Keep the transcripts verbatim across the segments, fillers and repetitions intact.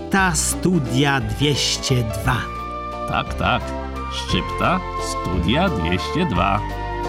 Szczypta Studia dwieście dwa. Tak, tak. Szczypta Studia dwieście dwa.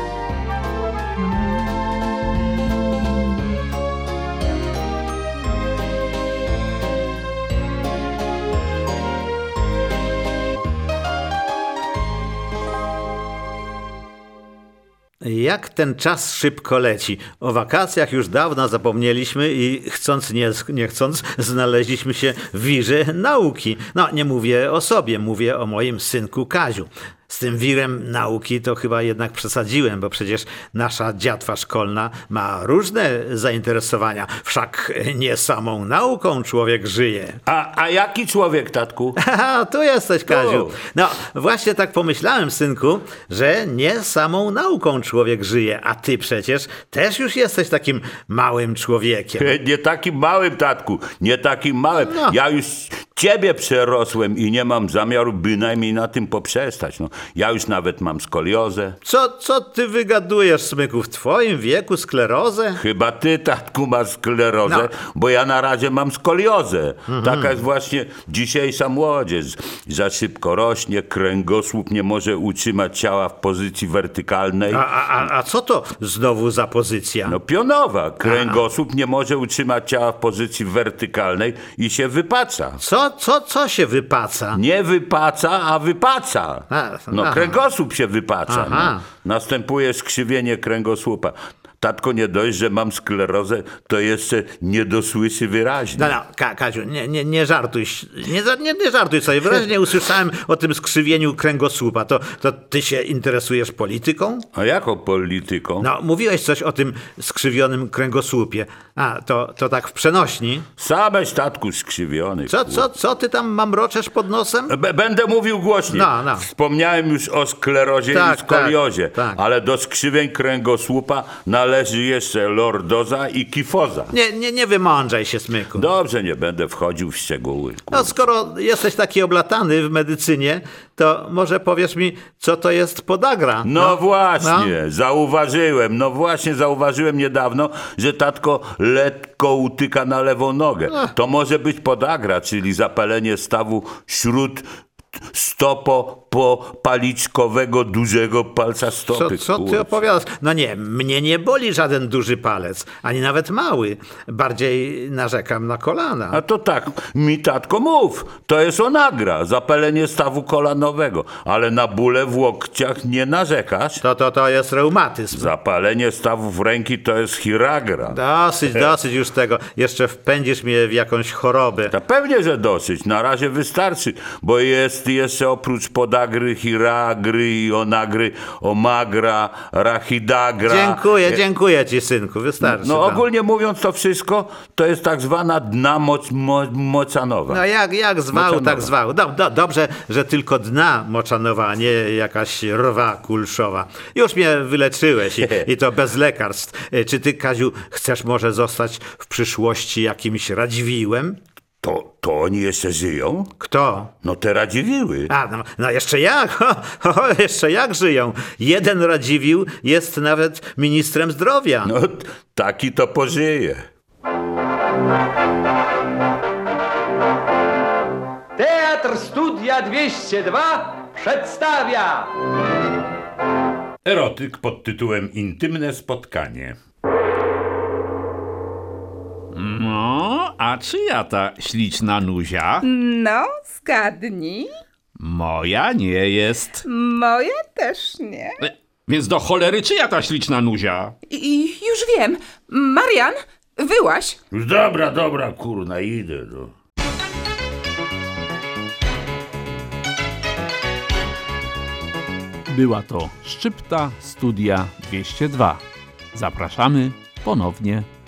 Jak ten czas szybko leci. O wakacjach już dawno zapomnieliśmy i chcąc nie, nie chcąc znaleźliśmy się w wirze nauki. No, nie mówię o sobie, mówię o moim synku Kaziu. Z tym wirem nauki to chyba jednak przesadziłem, bo przecież nasza dziatwa szkolna ma różne zainteresowania. Wszak nie samą nauką człowiek żyje. A, a jaki człowiek, tatku? Haha, tu jesteś, Kaziu. No, właśnie tak pomyślałem, synku, że nie samą nauką człowiek żyje, a ty przecież też już jesteś takim małym człowiekiem. Nie takim małym, tatku, nie takim małym. No. Ja już ciebie przerosłem i nie mam zamiaru bynajmniej na tym poprzestać. No, ja już nawet mam skoliozę. Co, co ty wygadujesz, smyku, w twoim wieku sklerozę? Chyba ty, tatku, masz sklerozę, No. bo ja na razie mam skoliozę. Mhm. Taka jest właśnie dzisiejsza młodzież. Za szybko rośnie, kręgosłup nie może utrzymać ciała w pozycji wertykalnej. A, a, a co to znowu za pozycja? No pionowa. Kręgosłup nie może utrzymać ciała w pozycji wertykalnej i się wypaca. Co, co, co się wypaca? Nie wypaca, a wypaca. A, No aha. kręgosłup się wypaca. Aha. No. Następuje skrzywienie kręgosłupa. Tatko, nie dość, że mam sklerozę, to jeszcze nie dosłyszy wyraźnie. No, no, Ka- Kaziu, nie, nie, nie żartuj, nie, za- nie, nie żartuj sobie. Wyraźnie usłyszałem o tym skrzywieniu kręgosłupa. To, to ty się interesujesz polityką? A jaką polityką? No, mówiłeś coś o tym skrzywionym kręgosłupie. A, to, to tak w przenośni. Sameś, tatku, skrzywiony. Co, co, co ty tam mamroczesz pod nosem? B- Będę mówił głośniej. No, no. Wspomniałem już o sklerozie Tak, i skoliozie, tak, tak. ale do skrzywień kręgosłupa należy jeszcze lordoza i kifoza. Nie, nie, nie wymądrzaj się, smyku. Dobrze, nie będę wchodził w szczegóły. No, skoro jesteś taki oblatany w medycynie, to może powiesz mi, co to jest podagra? No, właśnie, zauważyłem, no właśnie zauważyłem niedawno, że tatko lekko utyka na lewą nogę. To może być podagra, czyli zapalenie stawu śród stopopaliczkowego dużego palca Co, stopy. co ty kurczę. opowiadasz? No nie, mnie nie boli żaden duży palec, ani nawet mały. Bardziej narzekam na kolana. A to tak, mi tatko mów, to jest onagra, zapalenie stawu kolanowego, ale na bóle w łokciach nie narzekasz? To, to, to jest reumatyzm. Zapalenie stawów ręki to jest chiragra. Dosyć, dosyć już tego. Jeszcze wpędzisz mnie w jakąś chorobę. To pewnie, że dosyć, na razie wystarczy, bo jest jeszcze oprócz podagry, chiragry i onagry, omagra, rachidagra. Dziękuję, dziękuję ci, synku, wystarczy. No tam. ogólnie mówiąc to wszystko, to jest tak zwana dna moc, mo, mocanowa. No jak, jak zwał, Moczanowa. tak zwał. Do, do, dobrze, że tylko dna moczanowa, a nie jakaś rwa kulszowa. Już mnie wyleczyłeś i, i to bez lekarstw. E, Czy ty, Kaziu, chcesz może zostać w przyszłości jakimś Radziwiłem? To, to oni jeszcze żyją? Kto? No te Radziwiły. A, no, no jeszcze jak? Ho, ho, ho, jeszcze jak żyją? Jeden Radziwił jest nawet ministrem zdrowia. No t- taki to pożyje. Teatr Studia dwieście dwa przedstawia Erotyk pod tytułem Intymne spotkanie. No, a czyja ta śliczna Nuzia? No, zgadnij. Moja nie jest. Moja też nie. E, Więc do cholery czyja ta śliczna Nuzia? I już wiem. Marian, wyłaś. Już dobra, dobra, kurna, idę. No. Była to Szczypta Studia dwieście dwa. Zapraszamy ponownie.